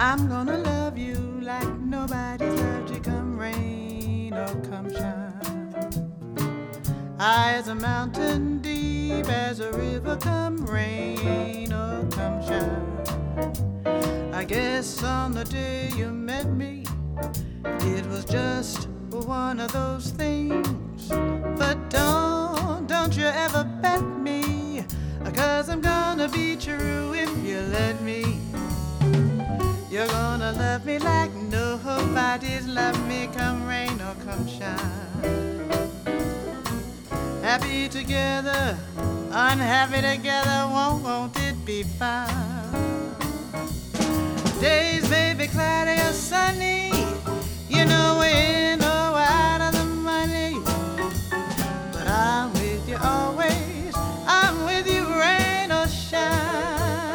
I'm gonna love you like nobody's loved you, come rain or come shine. High as a mountain, deep as a river, come rain or come shine. I guess on the day you met me, it was just one of those things. But don't you ever bet me, 'cause I'm gonna be true if you let me. You're gonna love me like nobody's loved me, come rain or come shine. Happy together, unhappy together, won't it be fine? Days may be cloudy or sunny, you know we're in or out of the money, but I'm with you always, I'm with you rain or shine.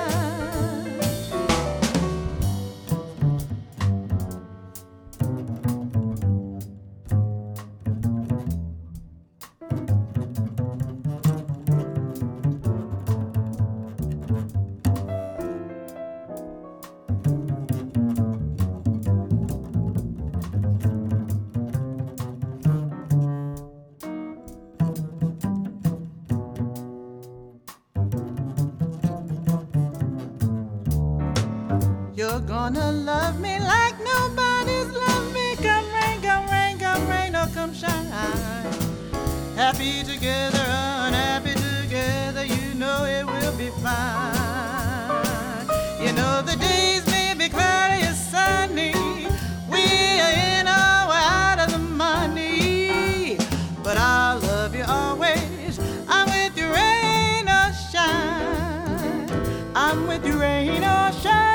You're gonna love me like nobody's loved me, come rain, come rain, come rain or come shine. Happy together, unhappy together, you know it will be fine. You know the days may be cloudy or sunny, we're in or out of the money, but I'll love you always, I'm with you rain or shine. I'm with you rain or shine.